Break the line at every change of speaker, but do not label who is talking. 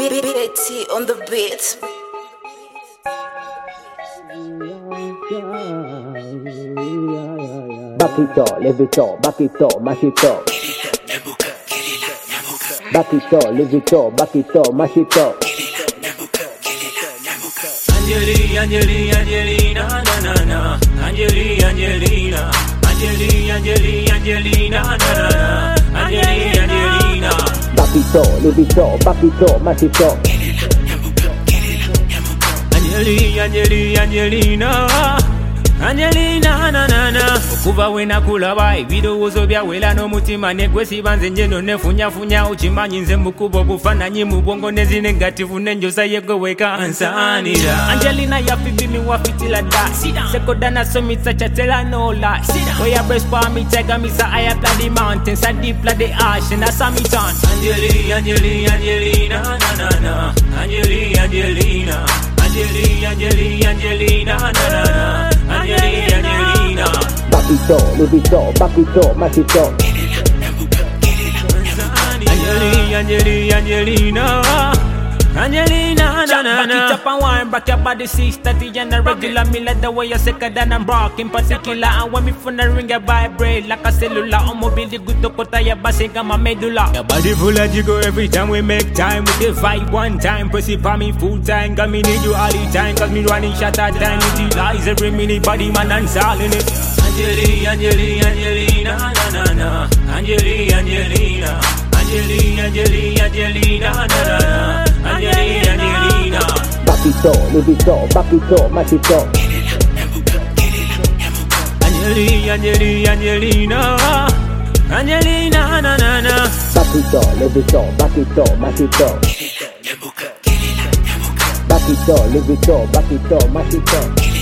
Betty on the beat.
Back it up, leave it up, back it up, mash it up. Back it up, leave it up, back it up, mash it up.
Angelina, na na na. Angelina. Angelina, na na na. Angelina.
Back it up, leave it up, back it up, mash it up.
Angelina, na na na. Okuva wena kulaba ebirowoozo byawera n'omutima negwesiba nze nje nefunyafunya ukimanyi nze mukuba obufaananyi mu bwongo nezinegativu nenjoza yegoweka nsaanira. Angelina yafibimi wafitila da sekoda nasomitsa chatela no lies. Where breast for me take me sa I apply the mountains I deep like the ash and that's me turn. Angelina, na na na. Angelina, na na na. Angelina.
Back it up, leave it up, back it up, mash it up.
Angelina, na na na. Back it up and wine, back your body 6:30 and a regular. Me like the way you sicker than I'm rock in particular. And when me phone a ring, I vibrate like a cellular. I'm mobile, the good to cut your bassing on my medulla. Your body full of jiggle every time we make time. We the vibe one time, press it for me full time. Got me need you all the time, cause me running shot at time. With the lies every minute, body man and all in it. Angelina, na na na. Angelina, na na na. Angelina.
Back it up, leave it up, back it up, mash it up.
Angelina, na na na.
Back it up, leave it up, back it up, mash it up. Back it up, leave it up, back it up, mash it up.